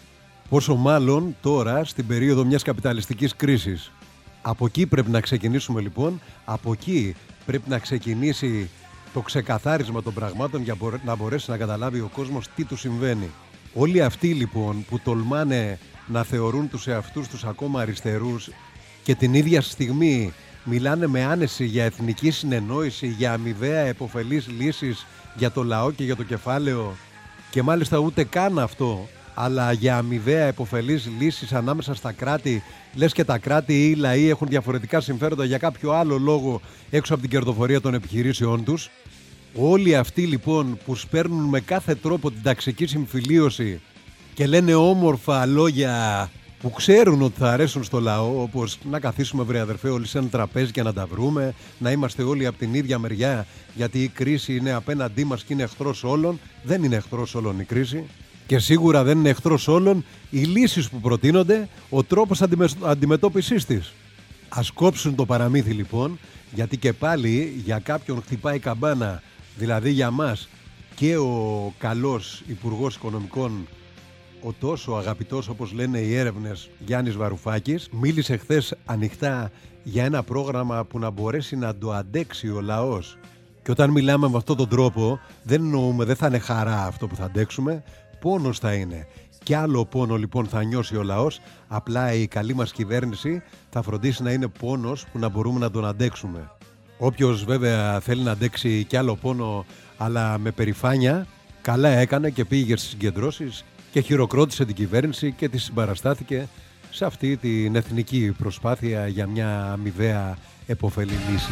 Πόσο μάλλον τώρα στην περίοδο μιας καπιταλιστικής κρίσης. Από εκεί πρέπει να ξεκινήσουμε λοιπόν, από εκεί πρέπει να ξεκινήσει το ξεκαθάρισμα των πραγμάτων για να μπορέσει να καταλάβει ο κόσμος τι του συμβαίνει. Όλοι αυτοί λοιπόν που τολμάνε να θεωρούν τους εαυτούς τους ακόμα αριστερούς και την ίδια στιγμή μιλάνε με άνεση για εθνική συνεννόηση, για αμοιβαία επωφελείς λύσεις για το λαό και για το κεφάλαιο, και μάλιστα ούτε καν αυτό, αλλά για αμοιβαία επωφελείς λύσεις ανάμεσα στα κράτη, λες και τα κράτη ή οι λαοί έχουν διαφορετικά συμφέροντα για κάποιο άλλο λόγο έξω από την κερδοφορία των επιχειρήσεών τους. Όλοι αυτοί λοιπόν που σπέρνουν με κάθε τρόπο την ταξική συμφιλίωση και λένε όμορφα λόγια που ξέρουν ότι θα αρέσουν στο λαό, όπως να καθίσουμε βρε αδερφέ όλοι σε ένα τραπέζι και να τα βρούμε, να είμαστε όλοι από την ίδια μεριά γιατί η κρίση είναι απέναντί μας και είναι εχθρός όλων. Δεν είναι εχθρός όλων η κρίση και σίγουρα δεν είναι εχθρός όλων οι λύσεις που προτείνονται, ο τρόπος αντιμετώπισης της. Ας κόψουν το παραμύθι λοιπόν, γιατί και πάλι για κάποιον χτυπάει καμπάνα, δηλαδή για μας, και ο καλός Υπουργός Οικονομικών, ο τόσο αγαπητός όπως λένε οι έρευνες Γιάννης Βαρουφάκης, μίλησε χθες ανοιχτά για ένα πρόγραμμα που να μπορέσει να το αντέξει ο λαός. Και όταν μιλάμε με αυτόν τον τρόπο δεν εννοούμε, δεν θα είναι χαρά αυτό που θα αντέξουμε, πόνος θα είναι. Κι άλλο πόνο λοιπόν θα νιώσει ο λαός, απλά η καλή μας κυβέρνηση θα φροντίσει να είναι πόνος που να μπορούμε να τον αντέξουμε. Όποιος βέβαια θέλει να αντέξει κι άλλο πόνο αλλά με περηφάνεια, καλά έκανε και πήγε στις συγκεντρώσεις και χειροκρότησε την κυβέρνηση και τη συμπαραστάθηκε σε αυτή την εθνική προσπάθεια για μια αμοιβαία επωφελή λύση.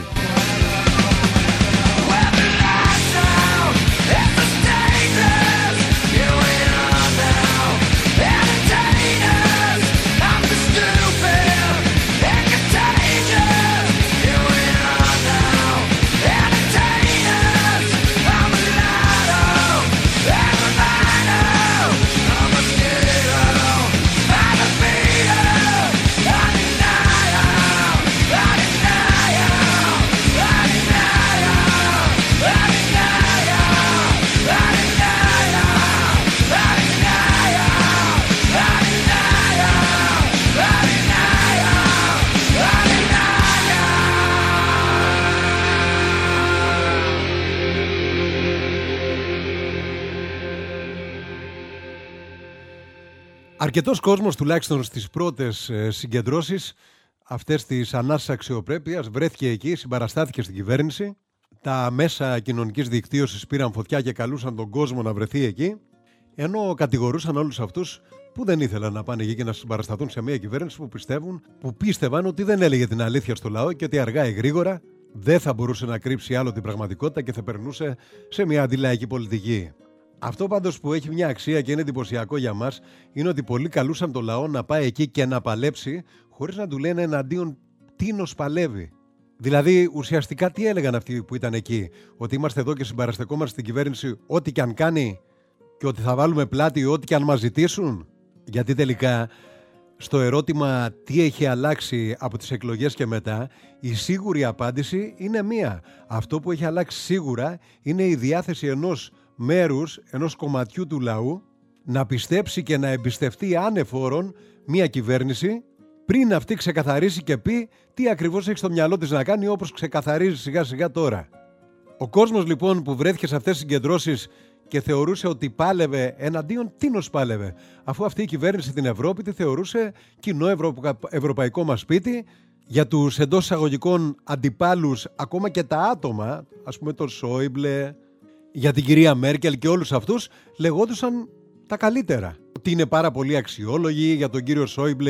Αρκετός κόσμος, τουλάχιστον στις πρώτες συγκεντρώσεις αυτές της ανάσης αξιοπρέπειας, βρέθηκε εκεί, συμπαραστάθηκε στην κυβέρνηση. Τα μέσα κοινωνικής δικτύωσης πήραν φωτιά και καλούσαν τον κόσμο να βρεθεί εκεί, ενώ κατηγορούσαν όλους αυτούς που δεν ήθελαν να πάνε εκεί και να συμπαρασταθούν σε μια κυβέρνηση που πιστεύουν, που πίστευαν ότι δεν έλεγε την αλήθεια στο λαό και ότι αργά ή γρήγορα δεν θα μπορούσε να κρύψει άλλο την πραγματικότητα και θα περνούσε σε μια αντιλαϊκή πολιτική. Αυτό πάντως που έχει μια αξία και είναι εντυπωσιακό για μας είναι ότι πολλοί καλούσαν το λαό να πάει εκεί και να παλέψει χωρίς να του λένε εναντίον τίνος παλεύει. Δηλαδή ουσιαστικά τι έλεγαν αυτοί που ήταν εκεί, ότι είμαστε εδώ και συμπαραστεκόμαστε στην κυβέρνηση ό,τι και αν κάνει και ότι θα βάλουμε πλάτη ό,τι και αν μας ζητήσουν. Γιατί τελικά στο ερώτημα τι έχει αλλάξει από τις εκλογές και μετά, η σίγουρη απάντηση είναι μία. Αυτό που έχει αλλάξει σίγουρα είναι η διάθεση ενός μέρους, ενός κομματιού του λαού να πιστέψει και να εμπιστευτεί ανεφόρον μία κυβέρνηση πριν αυτή ξεκαθαρίσει και πει τι ακριβώς έχει στο μυαλό της να κάνει, όπως ξεκαθαρίζει σιγά σιγά τώρα. Ο κόσμος λοιπόν που βρέθηκε σε αυτές τις συγκεντρώσεις και θεωρούσε ότι πάλευε εναντίον τίνος πάλευε, αφού αυτή η κυβέρνηση την Ευρώπη τη θεωρούσε κοινό ευρω... ευρωπαϊκό μας σπίτι, για τους εντός εισαγωγικών αντιπάλους, ακόμα και τα άτομα, ας πούμε τον Σόιμπλε, για την κυρία Μέρκελ και όλους αυτούς, λεγόντουσαν τα καλύτερα. Ότι είναι πάρα πολύ αξιόλογοι, για τον κύριο Σόιμπλε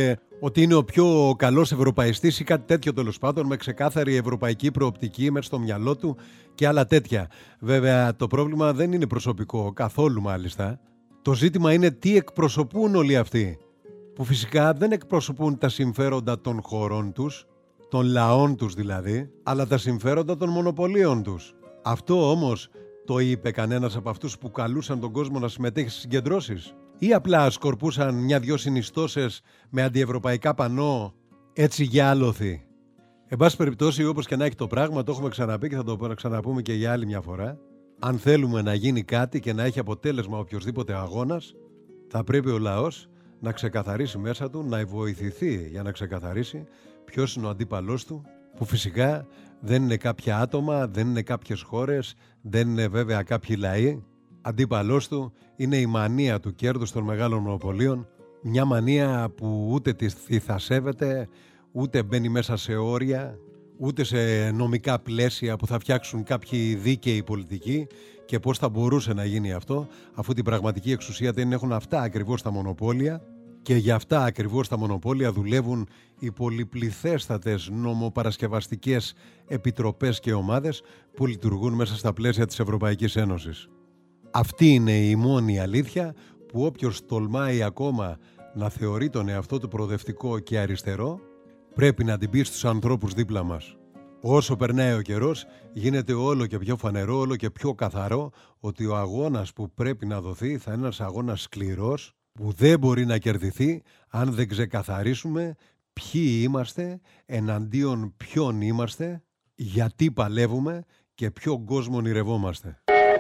ότι είναι ο πιο καλός ευρωπαϊστής ή κάτι τέτοιο τέλος πάντων, με ξεκάθαρη ευρωπαϊκή προοπτική μέσα στο μυαλό του και άλλα τέτοια. Βέβαια το πρόβλημα δεν είναι προσωπικό, καθόλου μάλιστα. Το ζήτημα είναι τι εκπροσωπούν όλοι αυτοί, που φυσικά δεν εκπροσωπούν τα συμφέροντα των χωρών τους, των λαών τους δηλαδή, αλλά τα συμφέροντα των μονοπωλίων τους. Αυτό όμως το είπε κανένας από αυτούς που καλούσαν τον κόσμο να συμμετέχει στις συγκεντρώσεις, ή απλά σκορπούσαν μια-δυο συνιστώσεις με αντιευρωπαϊκά πανό έτσι για άλοθη? Εν πάση περιπτώσει, όπως και να έχει το πράγμα, το έχουμε ξαναπεί και θα το ξαναπούμε και για άλλη μια φορά. Αν θέλουμε να γίνει κάτι και να έχει αποτέλεσμα οποιοσδήποτε αγώνας, θα πρέπει ο λαός να ξεκαθαρίσει μέσα του, να βοηθηθεί για να ξεκαθαρίσει ποιος είναι ο αντίπαλός του, που φυσικά δεν είναι κάποια άτομα, δεν είναι κάποιες χώρες, δεν είναι βέβαια κάποιοι λαοί. Αντίπαλός του είναι η μανία του κέρδους των μεγάλων μονοπωλίων, μια μανία που ούτε τη θα σέβεται, ούτε μπαίνει μέσα σε όρια, ούτε σε νομικά πλαίσια που θα φτιάξουν κάποιοι δίκαιοι πολιτικοί. Και πώς θα μπορούσε να γίνει αυτό, αφού την πραγματική εξουσία δεν έχουν αυτά ακριβώς τα μονοπόλια, και για αυτά ακριβώς τα μονοπόλια δουλεύουν οι πολυπληθέστατες νομοπαρασκευαστικές επιτροπές και ομάδες που λειτουργούν μέσα στα πλαίσια της Ευρωπαϊκής Ένωσης. Αυτή είναι η μόνη αλήθεια που όποιος τολμάει ακόμα να θεωρεί τον εαυτό του προοδευτικό και αριστερό, πρέπει να την πει στους ανθρώπους δίπλα μας. Όσο περνάει ο καιρός, γίνεται όλο και πιο φανερό, όλο και πιο καθαρό ότι ο αγώνας που πρέπει να δοθεί θα είναι ένας αγώνας σκληρός, που δεν μπορεί να κερδιθεί αν δεν ξεκαθαρίσουμε ποιοι είμαστε, εναντίον ποιον είμαστε, γιατί παλεύουμε και ποιον κόσμο ονειρευόμαστε.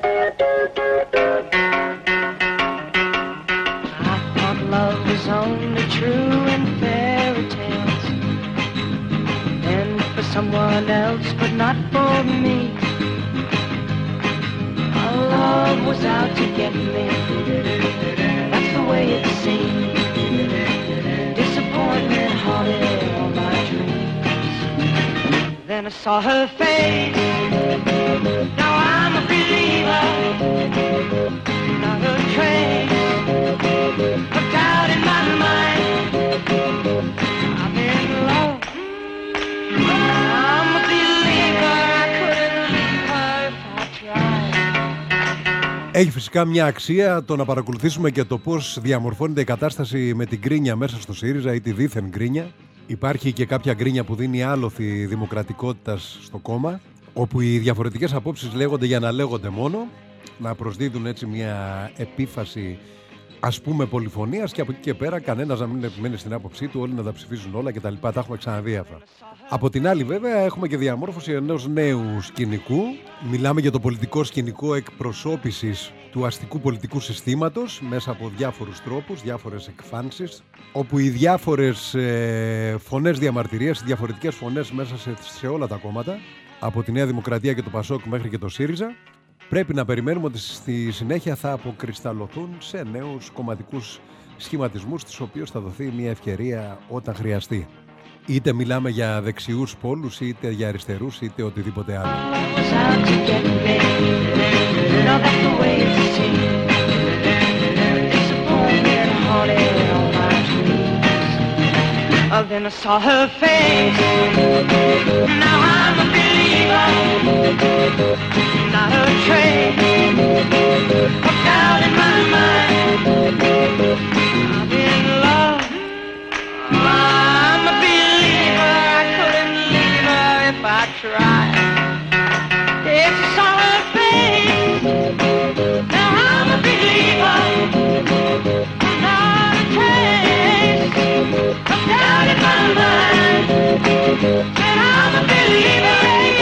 Love is only true in fairy tales, and for someone else, but not for me. Our love was out to get me. That's the way it seemed. Disappointment haunted all my dreams. Then I saw her face. Now I'm a believer. Not a trace. Έχει φυσικά μια αξία το να παρακολουθήσουμε και το πώς διαμορφώνεται η κατάσταση με την γκρίνια μέσα στο ΣΥΡΙΖΑ ή τη δίθεν γκρίνια. Υπάρχει και κάποια γκρίνια που δίνει άλοθη δημοκρατικότητας στο κόμμα, όπου οι διαφορετικές απόψεις λέγονται για να λέγονται μόνο, να προσδίδουν έτσι μια επίφαση, ας πούμε, πολυφωνίας, και από εκεί και πέρα κανένας να μην επιμένει στην άποψή του, όλοι να τα ψηφίζουν όλα κτλ. Τα έχουμε ξαναδεί αυτά. Από την άλλη, βέβαια, έχουμε και διαμόρφωση ενός νέου σκηνικού. Μιλάμε για το πολιτικό σκηνικό εκπροσώπησης του αστικού πολιτικού συστήματος μέσα από διάφορους τρόπους, διάφορες εκφάνσεις, όπου οι διάφορες ε, φωνές διαμαρτυρίας, οι διαφορετικές φωνές μέσα σε, σε όλα τα κόμματα, από τη Νέα Δημοκρατία και το Πασόκ μέχρι και το ΣΥΡΙΖΑ, πρέπει να περιμένουμε ότι στη συνέχεια θα αποκρισταλωθούν σε νέους κομματικούς σχηματισμούς, στους οποίους θα δοθεί μια ευκαιρία όταν χρειαστεί. Είτε μιλάμε για δεξιούς πόλους, είτε για αριστερούς, είτε οτιδήποτε άλλο. Then I saw her face. Now I'm a believer. Not a trace of doubt in my mind. I'm in love. I'm a believer. I couldn't leave her if I tried. Yes, I saw her face. Now I'm a believer. Not a trace of doubt in my mind. And I'm a believer.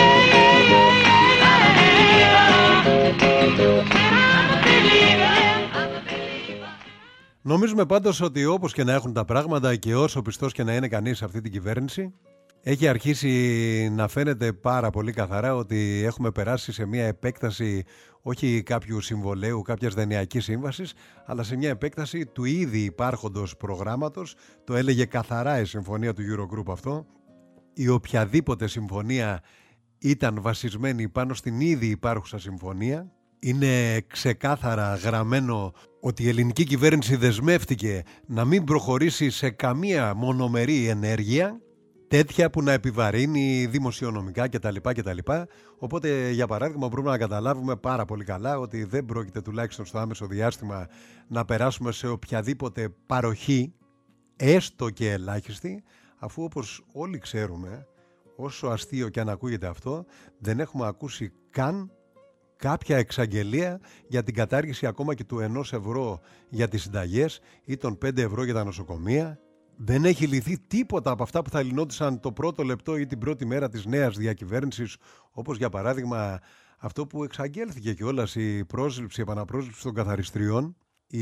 Νομίζουμε πάντως ότι όπως και να έχουν τα πράγματα και όσο πιστός και να είναι κανείς σε αυτή την κυβέρνηση, έχει αρχίσει να φαίνεται πάρα πολύ καθαρά ότι έχουμε περάσει σε μια επέκταση όχι κάποιου συμβολέου, κάποιας δανειακής σύμβασης, αλλά σε μια επέκταση του ήδη υπάρχοντος προγράμματος. Το έλεγε καθαρά η συμφωνία του Eurogroup αυτό. Η οποιαδήποτε συμφωνία ήταν βασισμένη πάνω στην ήδη υπάρχουσα συμφωνία, Είναι ξεκάθαρα γραμμένο ότι η ελληνική κυβέρνηση δεσμεύτηκε να μην προχωρήσει σε καμία μονομερή ενέργεια, τέτοια που να επιβαρύνει δημοσιονομικά κτλ. κτλ. Οπότε, για παράδειγμα, μπορούμε να καταλάβουμε πάρα πολύ καλά ότι δεν πρόκειται τουλάχιστον στο άμεσο διάστημα να περάσουμε σε οποιαδήποτε παροχή, έστω και ελάχιστη, αφού όπως όλοι ξέρουμε, όσο αστείο και αν ακούγεται αυτό, δεν έχουμε ακούσει καν κάποια εξαγγελία για την κατάργηση ακόμα και του ενός ευρώ για τις συνταγές ή των πέντε ευρώ για τα νοσοκομεία. Δεν έχει λυθεί τίποτα από αυτά που θα λυνόντουσαν το πρώτο λεπτό ή την πρώτη μέρα της νέας διακυβέρνησης, όπως για παράδειγμα αυτό που εξαγγέλθηκε κιόλας, η πρόσληψη, η επαναπρόσληψη των καθαριστριών.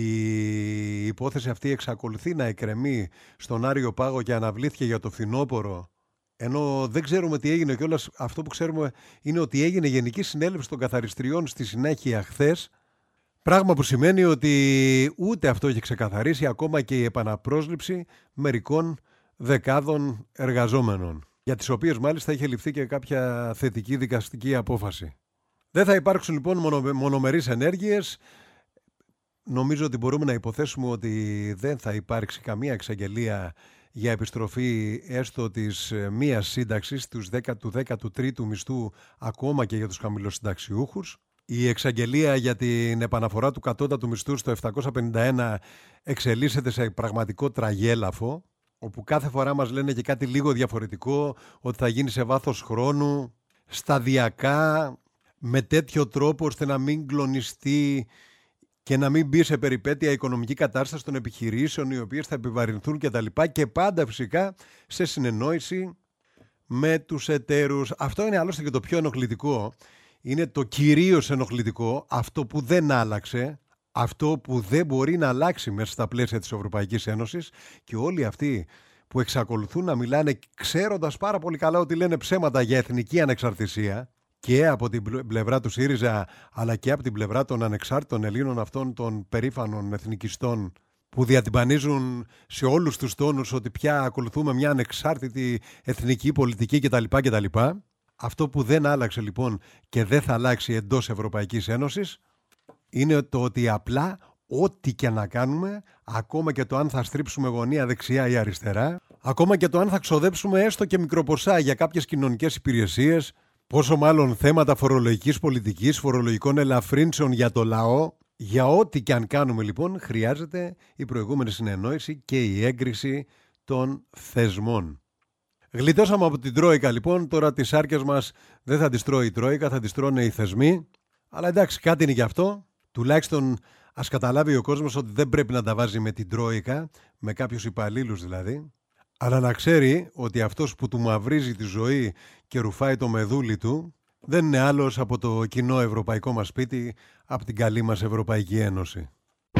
Η υπόθεση αυτή εξακολουθεί να εκκρεμεί στον Άριο Πάγο και αναβλήθηκε για το φθινόπωρο, ενώ δεν ξέρουμε τι έγινε κιόλας. Αυτό που ξέρουμε είναι ότι έγινε Γενική Συνέλευση των Καθαριστριών στη συνέχεια χθες, πράγμα που σημαίνει ότι ούτε αυτό έχει ξεκαθαρίσει ακόμα και η επαναπρόσληψη μερικών δεκάδων εργαζόμενων, για τις οποίες μάλιστα είχε ληφθεί και κάποια θετική δικαστική απόφαση. Δεν θα υπάρξουν λοιπόν μονο, μονομερείς ενέργειες. Νομίζω ότι μπορούμε να υποθέσουμε ότι δεν θα υπάρξει καμία εξαγγελία για επιστροφή έστω της μίας σύνταξης του δέκατου τρίτου μισθού ακόμα και για τους χαμηλοσυνταξιούχους. Η εξαγγελία για την επαναφορά του κατώτατου μισθού στο επτακόσια πενήντα ένα εξελίσσεται σε πραγματικό τραγέλαφο, όπου κάθε φορά μας λένε και κάτι λίγο διαφορετικό, ότι θα γίνει σε βάθος χρόνου, σταδιακά, με τέτοιο τρόπο ώστε να μην κλονιστεί και να μην μπει σε περιπέτεια η οικονομική κατάσταση των επιχειρήσεων, οι οποίες θα επιβαρυνθούν κτλ. Και πάντα φυσικά σε συνεννόηση με τους εταίρους. Αυτό είναι άλλωστε και το πιο ενοχλητικό. Είναι το κυρίως ενοχλητικό, αυτό που δεν άλλαξε, αυτό που δεν μπορεί να αλλάξει μέσα στα πλαίσια της Ευρωπαϊκής Ένωσης, και όλοι αυτοί που εξακολουθούν να μιλάνε ξέροντας πάρα πολύ καλά ότι λένε ψέματα για εθνική ανεξαρτησία, και από την πλευρά του ΣΥΡΙΖΑ αλλά και από την πλευρά των ανεξάρτητων Ελλήνων, αυτών των περήφανων εθνικιστών που διατυμπανίζουν σε όλους τους τόνους ότι πια ακολουθούμε μια ανεξάρτητη εθνική πολιτική κτλ. κτλ. Αυτό που δεν άλλαξε λοιπόν και δεν θα αλλάξει εντός Ευρωπαϊκής Ένωσης είναι το ότι απλά ό,τι και να κάνουμε, ακόμα και το αν θα στρίψουμε γωνία δεξιά ή αριστερά, ακόμα και το αν θα ξοδέψουμε έστω και μικροποσά για κάποιες κοινωνικές υπηρεσίες, πόσο μάλλον θέματα φορολογικής πολιτικής, φορολογικών ελαφρύνσεων για το λαό, για ό,τι και αν κάνουμε λοιπόν χρειάζεται η προηγούμενη συνεννόηση και η έγκριση των θεσμών. Γλιτώσαμε από την Τρόικα λοιπόν, τώρα τις άρκες μας δεν θα τις τρώει η Τρόικα, θα τις τρώνε οι θεσμοί. Αλλά εντάξει, κάτι είναι γι' αυτό. Τουλάχιστον ας καταλάβει ο κόσμος ότι δεν πρέπει να τα βάζει με την Τρόικα, με κάποιους υπαλλήλους δηλαδή, αλλά να ξέρει ότι αυτός που του μαυρίζει τη ζωή και ρουφάει το μεδούλι του δεν είναι άλλος από το κοινό ευρωπαϊκό μας σπίτι, από την καλή μας Ευρωπαϊκή Ένωση.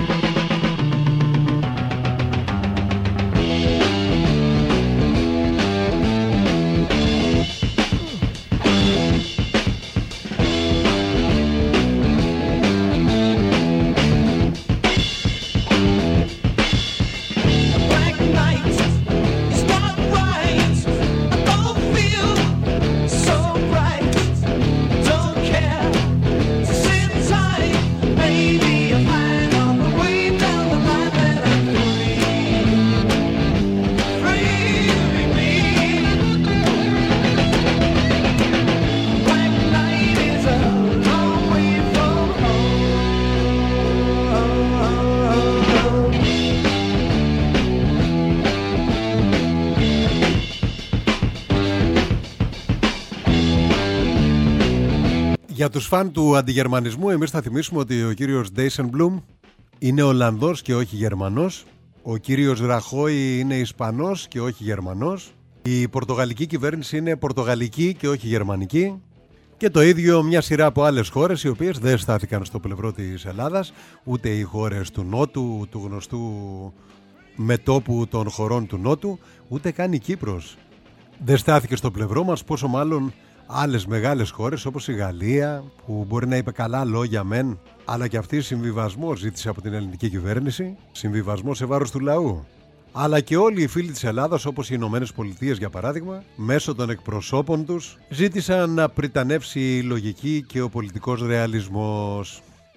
Για τους φαν του αντιγερμανισμού, εμείς θα θυμίσουμε ότι ο κύριος Ντέισενμπλουμ είναι Ολλανδός και όχι Γερμανός. Ο κύριος Ραχόι είναι Ισπανός και όχι Γερμανός. Η πορτογαλική κυβέρνηση είναι πορτογαλική και όχι γερμανική. Και το ίδιο μια σειρά από άλλες χώρες, οι οποίες δεν στάθηκαν στο πλευρό της Ελλάδας, ούτε οι χώρες του Νότου, του γνωστού μετώπου των χωρών του Νότου, ούτε καν η Κύπρος δεν στάθηκε στο πλευρό μας, πόσο μάλλον άλλες μεγάλες χώρες όπως η Γαλλία, που μπορεί να είπε καλά λόγια μεν, αλλά και αυτή συμβιβασμό ζήτησε από την ελληνική κυβέρνηση, συμβιβασμό σε βάρος του λαού. Αλλά και όλοι οι φίλοι της Ελλάδας, όπως οι Ηνωμένες Πολιτείες για παράδειγμα, μέσω των εκπροσώπων τους, ζήτησαν να πριτανεύσει η λογική και ο πολιτικός ρεαλισμός.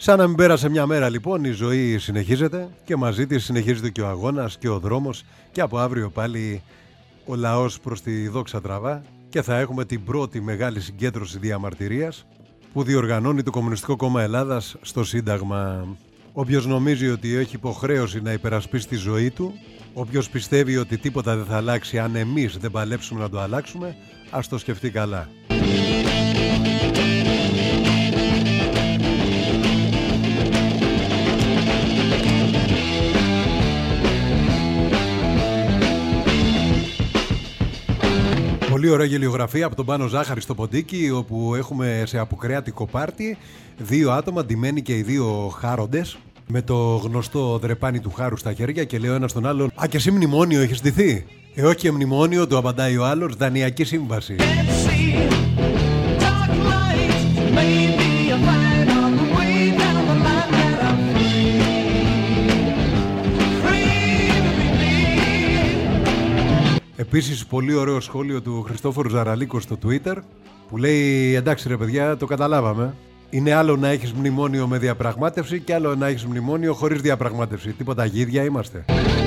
Σαν να μην πέρασε μια μέρα λοιπόν, η ζωή συνεχίζεται και μαζί της συνεχίζεται και ο αγώνας και ο δρόμος και από αύριο πάλι ο λαός προς τη δόξα τραβά και θα έχουμε την πρώτη μεγάλη συγκέντρωση διαμαρτυρίας που διοργανώνει το Κομμουνιστικό Κόμμα Ελλάδας στο Σύνταγμα. Όποιος νομίζει ότι έχει υποχρέωση να υπερασπίσει τη ζωή του, όποιος πιστεύει ότι τίποτα δεν θα αλλάξει αν εμείς δεν παλέψουμε να το αλλάξουμε, ας το σκεφτεί καλά. Πολύ ωραία γελιογραφία από τον Πάνο Ζάχαρη στο Ποντίκι, όπου έχουμε σε αποκρεάτικο πάρτι δύο άτομα ντυμένοι και οι δύο χάροντες με το γνωστό δρεπάνι του χάρου στα χέρια και λέει ο ένας τον άλλον «Α, και εσύ μνημόνιο έχεις ντυθεί?» «Ε, όχι και μνημόνιο», του απαντάει ο άλλος, «δανειακή σύμβαση». Επίσης πολύ ωραίο σχόλιο του Χριστόφορου Ζαραλίκου στο Twitter που λέει εντάξει ρε παιδιά, το καταλάβαμε. Είναι άλλο να έχεις μνημόνιο με διαπραγμάτευση και άλλο να έχεις μνημόνιο χωρίς διαπραγμάτευση. Τίποτα γίδια είμαστε.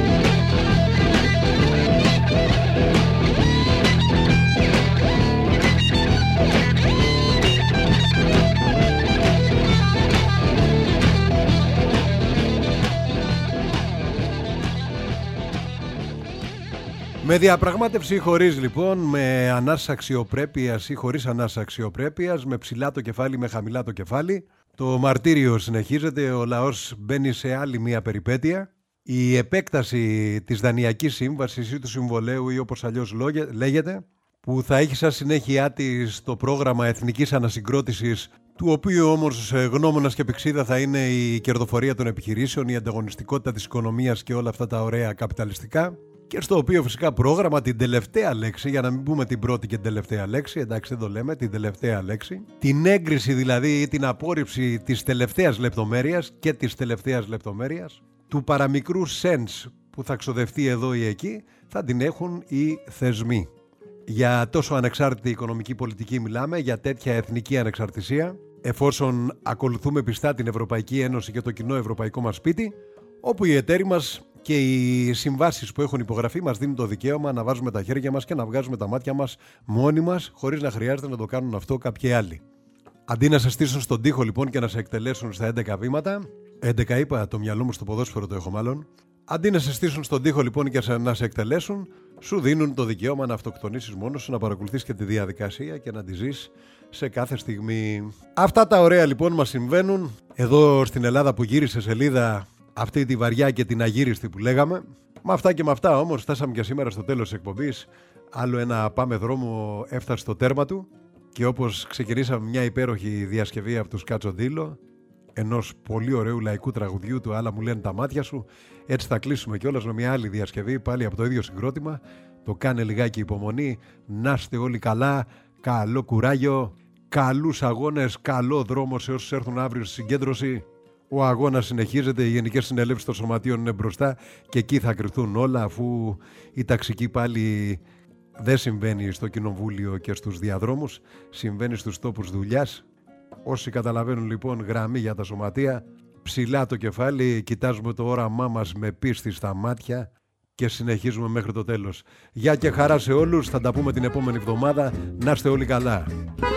Με διαπραγμάτευση ή χωρίς λοιπόν, με ανάσα αξιοπρέπειας ή χωρίς ανάσα αξιοπρέπειας, με ψηλά το κεφάλι, με χαμηλά το κεφάλι, το μαρτύριο συνεχίζεται, ο λαός μπαίνει σε άλλη μία περιπέτεια. Η επέκταση της δανειακής σύμβασης ή του συμβολέου ή όπως αλλιώς λέγεται, που θα έχει σαν συνέχεια της το πρόγραμμα εθνικής ανασυγκρότησης, του οποίου όμως γνώμονας και πηξίδα θα είναι η κερδοφορία των επιχειρήσεων, η ανταγωνιστικότητα της οικονομίας και όλα αυτά τα ωραία καπιταλιστικά. Και στο οποίο φυσικά πρόγραμμα την τελευταία λέξη, για να μην πούμε την πρώτη και την τελευταία λέξη, εντάξει δεν το λέμε, την τελευταία λέξη, την έγκριση δηλαδή ή την απόρριψη της τελευταίας λεπτομέρειας και της τελευταίας λεπτομέρειας, του παραμικρού σενς που θα ξοδευτεί εδώ ή εκεί, θα την έχουν οι θεσμοί. Για τόσο ανεξάρτητη οικονομική πολιτική μιλάμε, για τέτοια εθνική ανεξαρτησία, εφόσον ακολουθούμε πιστά την Ευρωπαϊκή Ένωση και το κοινό ευρωπαϊκό μας σπίτι, όπου οι εταίροι μας και οι συμβάσεις που έχουν υπογραφεί μας δίνουν το δικαίωμα να βάζουμε τα χέρια μας και να βγάζουμε τα μάτια μας μόνοι μας, χωρίς να χρειάζεται να το κάνουν αυτό κάποιοι άλλοι. Αντί να σε στήσουν στον τοίχο λοιπόν και να σε εκτελέσουν στα έντεκα βήματα, έντεκα είπα, το μυαλό μου στο ποδόσφαιρο το έχω μάλλον, αντί να σε στήσουν στον τοίχο λοιπόν και να σε εκτελέσουν, σου δίνουν το δικαίωμα να αυτοκτονήσεις μόνος σου, να παρακολουθείς και τη διαδικασία και να τη ζεις σε κάθε στιγμή. Αυτά τα ωραία λοιπόν μας συμβαίνουν εδώ στην Ελλάδα που γύρισε σελίδα αυτή τη βαριά και την αγύριστη που λέγαμε. Με αυτά και με αυτά όμως φτάσαμε και σήμερα στο τέλος της εκπομπής. Άλλο ένα πάμε δρόμο έφτασε στο τέρμα του και όπως ξεκινήσαμε μια υπέροχη διασκευή από τους Κατσοντήλο, ενός πολύ ωραίου λαϊκού τραγουδιού του «Άλλα μου λένε τα μάτια σου», έτσι θα κλείσουμε κιόλας με μια άλλη διασκευή πάλι από το ίδιο συγκρότημα. Το κάνε λιγάκι υπομονή, να είστε όλοι καλά, καλό κουράγιο, καλούς αγώνες, καλό δρόμο σε όσους έρθουν αύριο στη συγκέντρωση. Ο αγώνας συνεχίζεται, οι γενικές συνελεύσεις των σωματείων είναι μπροστά και εκεί θα κρυφθούν όλα, αφού η ταξική πάλι δεν συμβαίνει στο κοινοβούλιο και στους διαδρόμους, συμβαίνει στους τόπους δουλειάς. Όσοι καταλαβαίνουν λοιπόν, γραμμή για τα σωματεία, ψηλά το κεφάλι, κοιτάζουμε το όραμά μας με πίστη στα μάτια και συνεχίζουμε μέχρι το τέλος. Γεια και χαρά σε όλους, θα τα πούμε την επόμενη εβδομάδα, να είστε όλοι καλά.